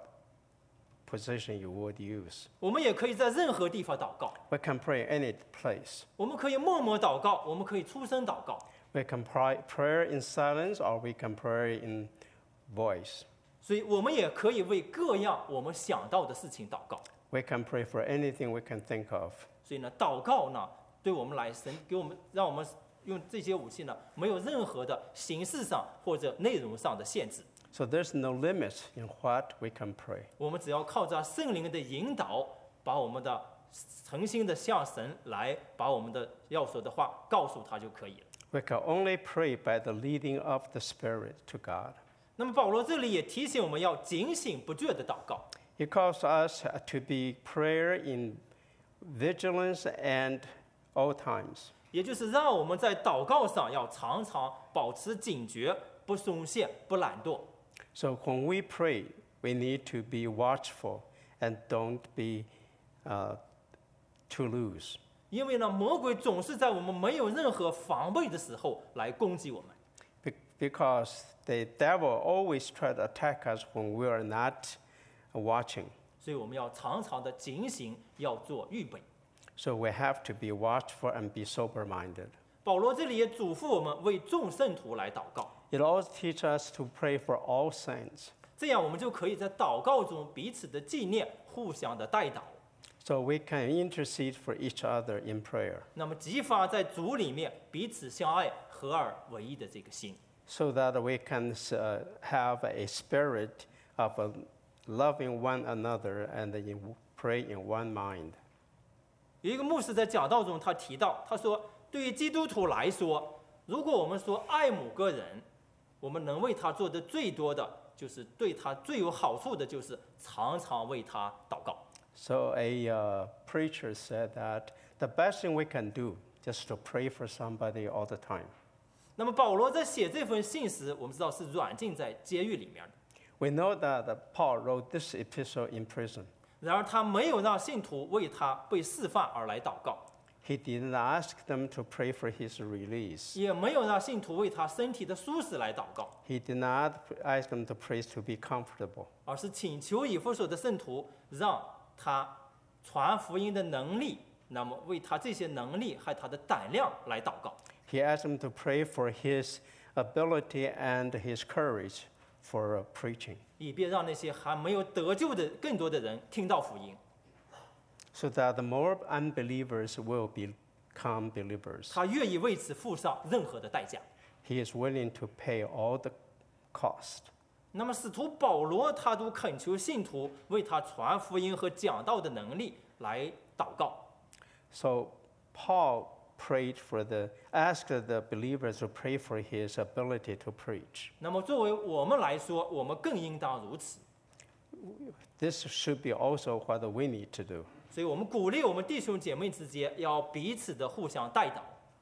position you would use. 我们也可以在任何地方祷告。 We can pray any place. 我们可以默默祷告，我们可以出声祷告。 We can pray prayer in silence, or we can pray in voice. 所以我们也可以为各样我们想到的事情祷告。 We can pray for anything we can think of. 所以呢，祷告呢，对我们来，神给我们，让我们用这些武器呢，没有任何的形式上或者内容上的限制。 So there's no limit in what we can pray. 我们只要靠着圣灵的引导，把我们的诚心的向神来，把我们的要说的话告诉他就可以了。 We can only pray by the leading of the Spirit to God. 那么保罗这里也提醒我们要警醒不倦的祷告。 He calls us to be prayer in vigilance and all times. 也就是让我们在祷告上要常常保持警觉，不松懈，不懒惰。 So when we pray, we need to be watchful and don't be uh, too loose. 因为呢，魔鬼总是在我们没有任何防备的时候来攻击我们。 Be- because the devil always try to attack us when we are not watching. 所以我们要常常的警醒，要做预备。 So we have to be watchful and be sober-minded. 保罗这里也嘱咐我们为众圣徒来祷告， It also teaches us to pray for all saints. 这样我们就可以在祷告中彼此的纪念，互相的代祷。 So we can intercede for each other in prayer. 那么激发在主里面彼此相爱、合而为一的这个心。 So that we can uh, have a spirit of uh, loving one another and in, pray in one mind. 有一个牧师在讲道中，他提到，他说，对于基督徒来说，如果我们说爱某个人，我们能为他做的最多的，就是对他最有好处的，就是常常为他祷告。 So a uh, preacher said that the best thing we can do just to pray for somebody all the time. 那么保罗在写这封信时，我们知道是软禁在监狱里面的。 We know that uh, Paul wrote this epistle in prison. 然而他没有让信徒为他被释放而来祷告。 He didn't ask them to pray for his release. 也没有让信徒为他身体的舒适来祷告， He did not ask them to pray to be comfortable. 而是请求以弗所的圣徒让他传福音的能力，那么为他这些能力还有他的胆量来祷告。 He asked them to pray for his ability and his courage for preaching, 以便让那些还没有得救的更多的人听到福音。 so that the more unbelievers will become believers. 他愿意为此付上任何的代价。 He is willing to pay all the cost. 那么使徒保罗他都恳求信徒为他传福音和讲道的能力来祷告。 So Paul prayed for the, asked the believers to pray for his ability to preach. 那么作为我们来说，我们更应当如此。 This should be also what we need to do. 所以我们鼓励我们弟兄姐妹之间要彼此的互相代祷。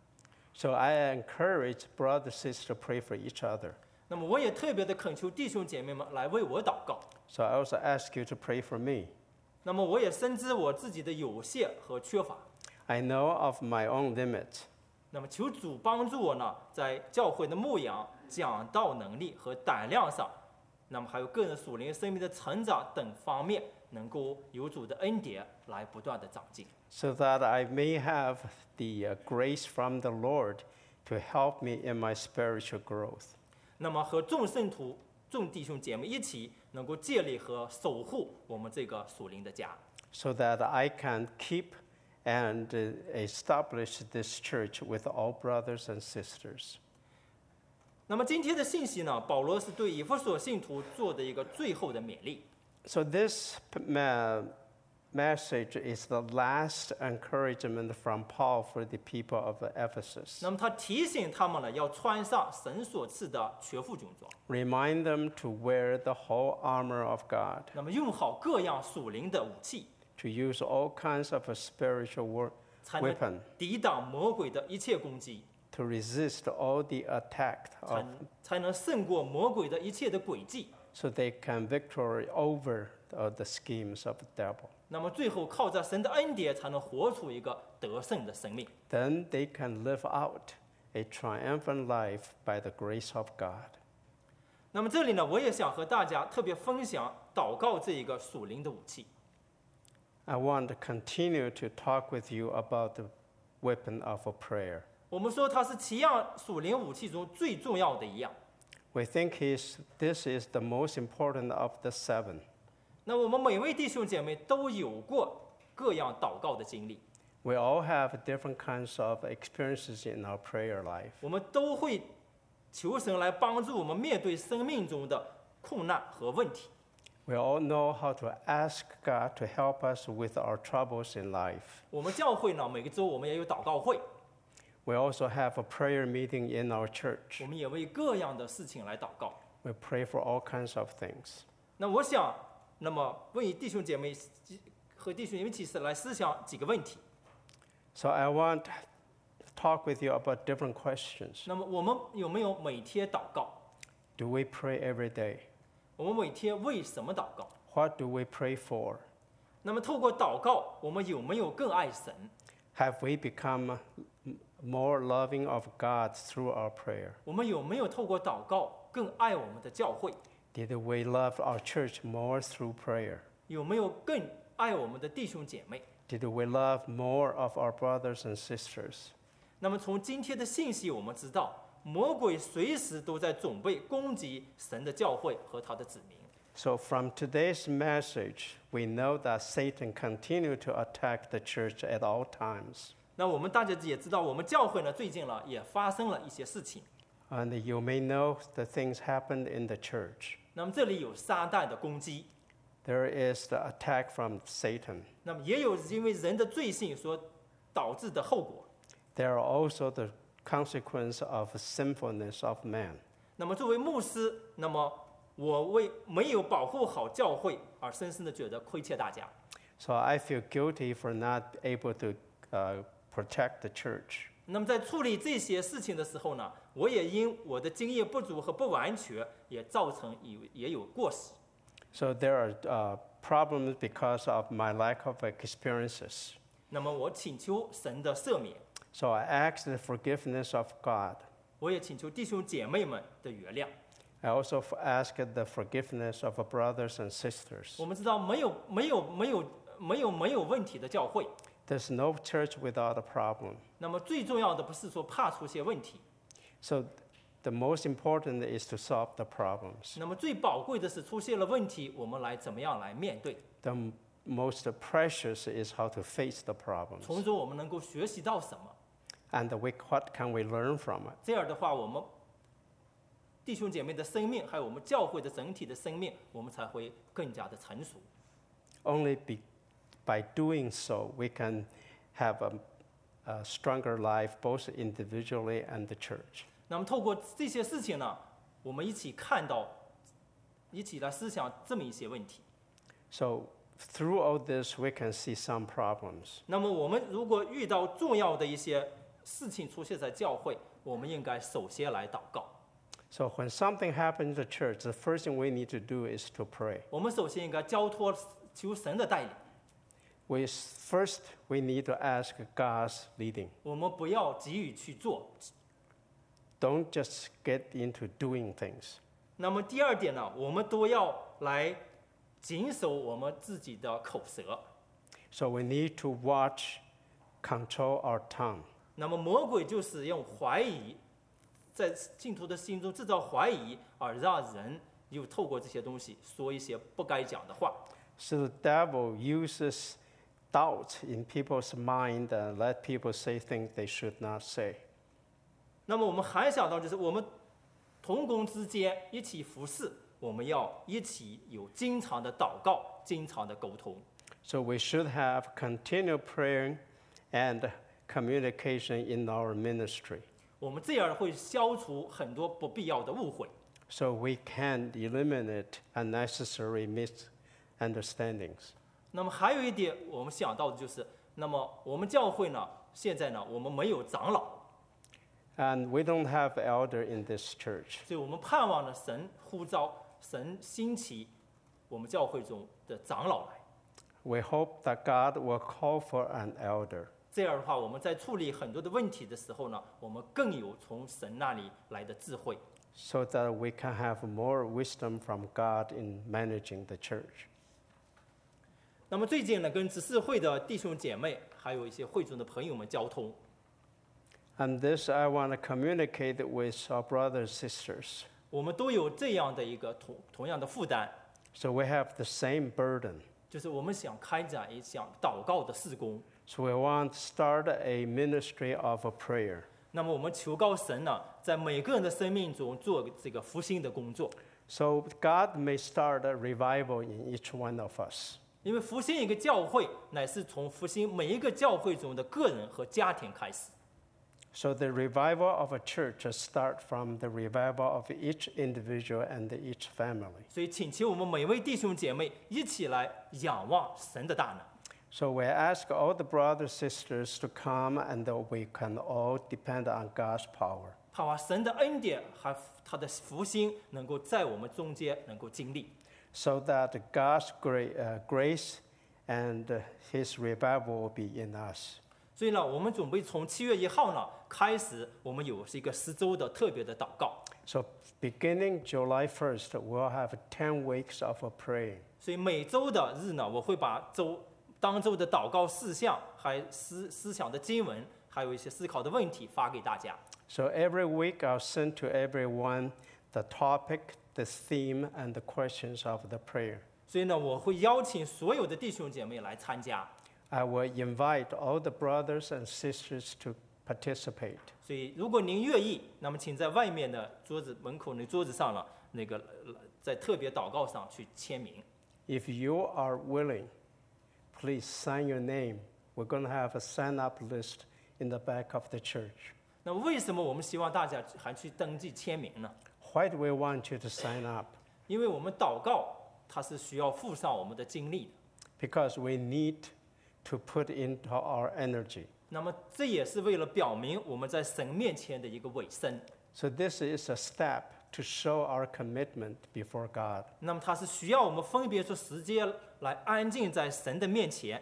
So I encourage brothers and sisters to pray for each other. 那么我也特别的恳求弟兄姐妹们来为我祷告。 So I also ask you to pray for me. 那么我也深知我自己的有限和缺乏。 I know of my own limits. 那么求主帮助我呢，在教会的牧养、讲道能力和胆量上，那么还有个人属灵生命的成长等方面，能够有主的恩典来不断的长进。 So that I may have the uh, grace from the Lord to help me in my spiritual growth. 那么和众圣徒、众弟兄姐妹一起，能够建立和守护我们这个属灵的家。 So that I can keep and uh, establish this church with all brothers and sisters. 那么今天的信息呢，保罗是对以弗所信徒做的一个最后的勉励。 So this uh, message is the last encouragement from Paul for the people of Ephesus. 那么他提醒他们呢，要穿上神所赐的全副军装， Remind them to wear the whole armor of God, 那么用好各样属灵的武器， to use all kinds of a spiritual wor- 才能 weapon 抵挡魔鬼的一切攻击， to resist all the attack 才 of, 才能胜过魔鬼的一切的诡计。 so they can victory over uh, the schemes of the devil. 那么最后靠着神的恩典，才能活出一个得胜的生命。 Then they can live out a triumphant life by the grace of God. 那么这里呢，我也想和大家特别分享祷告这一个属灵的武器。 I want to continue to talk with you about the weapon of a prayer. 我们说它是七样属灵武器中最重要的一样。 We think he's, this is the most important of the seven. 那我们每位弟兄姐妹都有过各样祷告的经历， We all have different kinds of experiences in our prayer life. 我们都会求神来帮助我们面对生命中的困难和问题。 We all know how to ask God to help us with our troubles in life. 我们教会呢，每个周我们也有祷告会， We also have a prayer meeting in our church. 我们也为各样的事情来祷告。 We pray for all kinds of things. 那我想，那么为弟兄姐妹和弟兄姐妹一起来思想几个问题。 So I want to talk with you about different questions. 那么我们有没有每天祷告？ Do we pray every day? 我们每天为什么祷告？ What do we pray for? 那么透过祷告，我们有没有更爱神？ Have we become more loving of God through our prayer? 我们有没有透过祷告更爱我们的教会？ Did we love our church more through prayer? 有没有更爱我们的弟兄姐妹？ Did we love more of our brothers and sisters? 那么从今天的信息，我们知道魔鬼随时都在准备攻击神的教会和他的子民。 So from today's message, we know that Satan continued to attack the church at all times. 那我们大家也知道，我们教会呢最近呢也发生了一些事情。 And you may know the things happened in the church. 那么这里有撒旦的攻击， There is the attack from Satan. 那么也有因为人的罪性所导致的后果。 There are also the consequence of sinfulness of man. 那么作为牧师，那么我为没有保护好教会而深深的觉得亏欠大家。 So I feel guilty for not able to uh, protect the church. 那么在处理这些事情的时候呢，我也因我的经验不足和不完全，也造成有也有过失。 So there are uh, problems because of my lack of experiences. 那么我请求神的赦免， So I ask the forgiveness of God. 我也请求弟兄姐妹们的原谅。 I also f- ask the forgiveness of our brothers and sisters. 我们知道没有没有没有没有没有问题的教会， There's no church without a problem. 那么最重要的不是说怕出现问题， So the most important is to solve the problems. 那么最宝贵的是出现了问题，我们来怎么样来面对？ The m- most precious is how to face the problems. 从中我们能够学习到什么？ And we, what can we learn from it? 这样的话，我们弟兄姐妹的生命，还有我们教会的整体的生命，我们才会更加的成熟。 Only be, by doing so, we can have a, a stronger life, both individually and the church. 那么透过这些事情呢，我们一起看到，一起来思想这么一些问题。 So through all this, we can see some problems. 那么我们如果遇到重要的一些事情出现在教会，我们应该首先来祷告。 So when something happens in the church, the first thing we need to do is to pray. 我们首先应该交托求神的带领， We, first, we need to ask God's leading. 我们不要急于去做。 Don't just get into doing things. 那么第二点呢，我们都要来谨守我们自己的口舌。 So we need to watch, control our tongue. 那么魔鬼就是用怀疑，在信徒的心中制造怀疑，而让人又透过这些东西说一些不该讲的话。 So the devil uses doubt in people's mind and let people say things they should not say. 那么我们还想到，就是我们同工之间一起服侍，我们要一起有经常的祷告，经常的沟通。 So we should have continual prayer and communication in our ministry. 我们这样会消除很多不必要的误会。 So we can eliminate unnecessary misunderstandings. 那么还有一点，我们想到的就是，那么我们教会呢，现在呢，我们没有长老， And we don't have elder in this church. 所以我们盼望呢，神呼召，神兴起我们教会中的长老来。 We hope that God will call for an elder. 这样的话，我们在处理很多的问题的时候呢，我们更有从神那里来的智慧。 So that we can have more wisdom from God in managing the church. 那么最近呢，跟执事会的弟兄姐妹，还有一些会中的朋友们交通。 And this I want to communicate with our brothers and sisters. 我们都有这样的一个同同样的负担， So we have the same burden. 就是我们想开展一项祷告的事工。 So we want to start a ministry of a prayer. 那么我们求告神呢，在每个人的生命中做这个复兴的工作。 So God may start a revival in each one of us. 因为复兴一个教会，乃是从复兴每一个教会中的个人和家庭开始。 So the revival of a church starts from the revival of each individual and each family. 所以，请求我们每位弟兄姐妹一起来仰望神的大能。 So we ask all the brothers and sisters to come and that we can all depend on God's power. 盼望神的恩典和他的福星能够在我们中间能够经历。 So that God's gra- uh, grace and uh, His revival will be in us. 所以呢，我们准备从七月一号呢开始，我们有是一个十周的特别的祷告。 So beginning July first, we'll have ten weeks of a praying. 所以每周的日呢，我会把周当周的祷告事项、还思思想的经文，还有一些思考的问题发给大家。 So every week I'll send to everyone the topic, the theme, and the questions of the prayer. 所以呢，我会邀请所有的弟兄姐妹来参加。 I will invite all the brothers and sisters to participate. 所以，如果您愿意，那么请在外面的桌子门口那桌子上了那个呃在特别祷告上去签名。 If you are willing, please sign your name. We're going to have a sign-up list in the back of the church. 那为什么我们希望大家还去登记签名呢？ Why do we want you to sign up? 因为我们祷告，它是需要付上我们的精力的。 Because we need to put into our energy. 那么这也是为了表明我们在神面前的一个委身。 So this is a step to show our commitment before God. 那么它是需要我们分别出时间来安静在神的面前，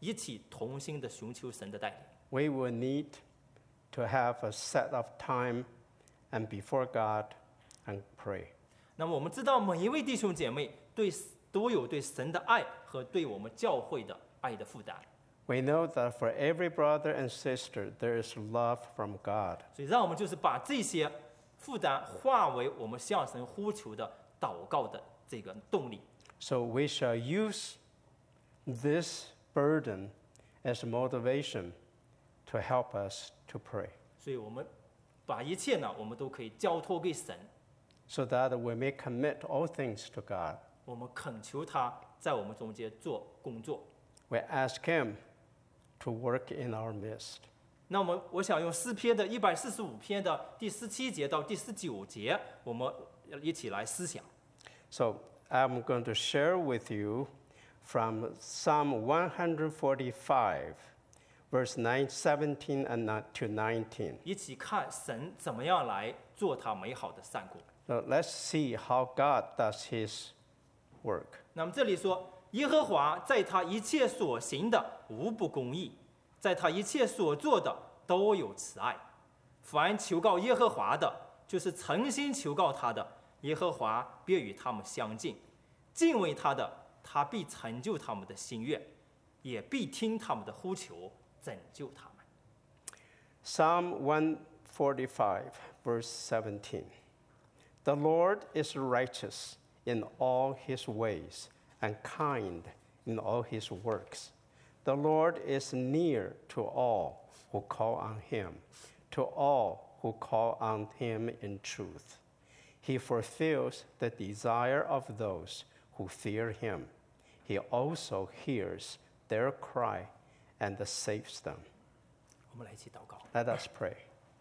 一起同心的寻求神的带领。 We will need to have a set of time and before God and pray. 那么我们知道，每一位弟兄姐妹对都有对神的爱和对我们教会的爱的负担。 We know that for every brother and sister, there is love from God. 所以，让我们就是把这些负担化为我们向神呼求的祷告的这个动力。 So we shall use this burden as motivation to help us to pray, 所以我们把一切呢，我们都可以交托给神， so that we may commit all things to God. 我们恳求他在我们中间做工作。 We ask Him to work in our midst. 那我们我想用诗篇的一百四十五篇的第十七节到第十九节，我们一起来思想。 So I'm going to share with you from Psalm one forty-five, verse nine, seventeen and to nineteen. 一起看神怎么样来做他美好的善果。 So let's see how God does His work. 那么这里说，耶和华在他一切所行的无不公义，在他一切所做的都有慈爱。凡求告耶和华的，就是诚心求告他的，耶和华必与他们相近。敬畏他的，他必成就他们的心愿，也必听他们的呼求，拯救他们。 Psalm one forty-five, verse seventeen. The Lord is righteous in all His ways and kind in all His works. The Lord is near to all who call on Him, to all who call on Him in truth. He fulfills the desire of those who fear Him. He also hears their cry and saves them. 我们来一起祷告。 Let us pray.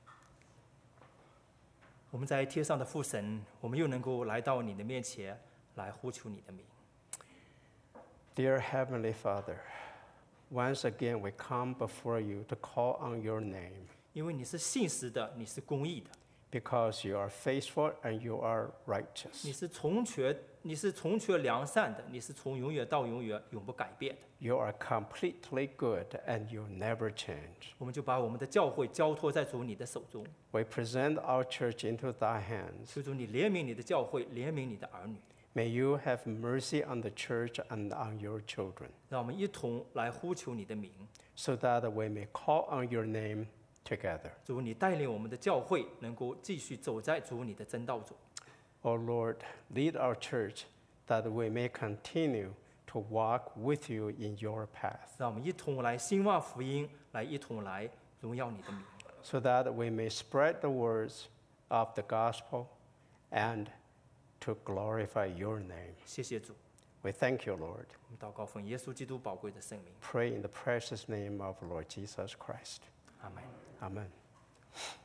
我们在天上的父神，我们又能够来到你的面前，来呼求你的名。 Dear Heavenly Father, once again we come before you to call on your name 因为你是信实的，你是公义的， because you are faithful and you are righteous. 你是从全，你是从全良善的，你是从永远到永远永不改变的。 You are completely good and you never change. 我们就把我们的教会交托在主你的手中， We present our church into thy hands. 求主你怜悯你的教会，怜悯你的儿女， May you have mercy on the church and on your children, 让我们一同来呼求你的名。 so that we may call on your name together. 主，你带领我们的教会能够继续走在主你的真道中。 O Lord, lead our church that we may continue to walk with you in your path, 让我们一同来兴旺福音，来一同来荣耀你的名。 so that we may spread the words of the gospel and to glorify your name. 谢谢主， We thank you, Lord. 我们祷告奉耶稣基督宝贵的圣名， Pray in the precious name of Lord Jesus Christ. 阿门。 Amen.